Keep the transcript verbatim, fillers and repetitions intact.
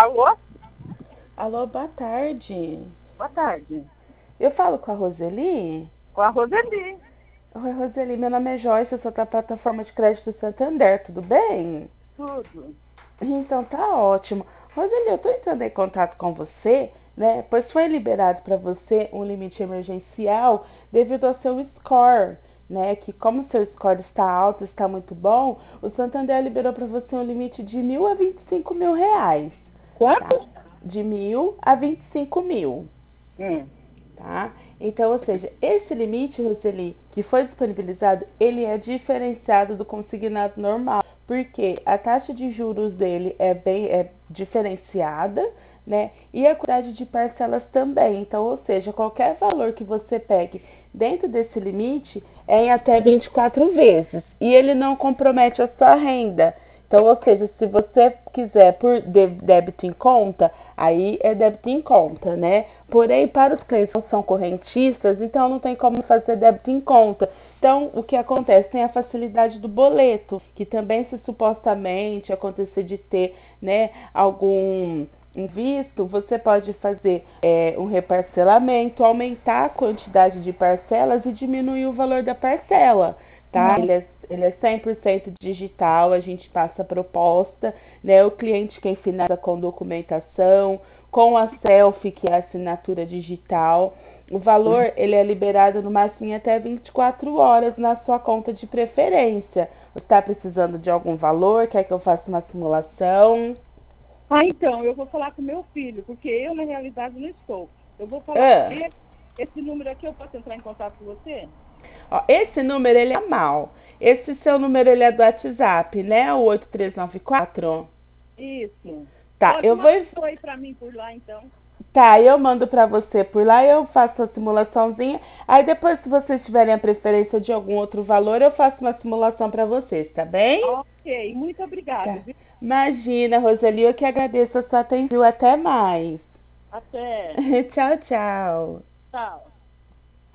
Alô? Alô, boa tarde. Boa tarde. Eu falo com a Roseli? Com a Roseli. Oi, Roseli, meu nome é Joyce, eu sou da plataforma de crédito Santander, tudo bem? Tudo. Então tá ótimo. Roseli, eu tô entrando em contato com você, né? Pois foi liberado para você um limite emergencial devido ao seu score, né? Que como seu score está alto, está muito bom, o Santander liberou para você um limite de mil a vinte e cinco mil reais, tá? Quanto? De mil a vinte e cinco mil. Hum. Tá? Então, ou seja, esse limite, Roseli, que foi disponibilizado, ele é diferenciado do consignado normal, porque a taxa de juros dele é bem é diferenciada, né? E a quantidade de parcelas também. Então, ou seja, qualquer valor que você pegue dentro desse limite é em até vinte e quatro vezes. E ele não compromete a sua renda. Então, ou seja, se você quiser por débito em conta, aí é débito em conta, né? Porém, para os clientes que não são correntistas, então não tem como fazer débito em conta. Então, o que acontece? Tem a facilidade do boleto, que também se supostamente acontecer de ter, né, algum visto, você pode fazer é, um reparcelamento, aumentar a quantidade de parcelas e diminuir o valor da parcela, tá? Ele é, ele é cem por cento digital, a gente passa a proposta, né? O cliente quem finaliza com documentação, com a selfie, que é a assinatura digital. O valor, ele é liberado no máximo em até vinte e quatro horas na sua conta de preferência. Você está precisando de algum valor? Quer que eu faça uma simulação? Ah, então, eu vou falar com meu filho, porque eu, na realidade, não estou. Eu vou falar com Ah, ele. Esse número aqui, eu posso entrar em contato com você? ó, esse número, ele é mal. Esse seu número, ele é do WhatsApp, né? O oito três nove quatro. Isso. Tá, Pode eu mandar vou... um oi para mim por lá, então. Tá, eu mando pra você por lá, eu faço a simulaçãozinha. Aí depois, se vocês tiverem a preferência de algum outro valor, eu faço uma simulação pra vocês, tá bem? Ok, muito obrigada, Tá. viu? Imagina, Roseli, eu que agradeço a sua atenção. Até mais. Até. Tchau, tchau. Tchau.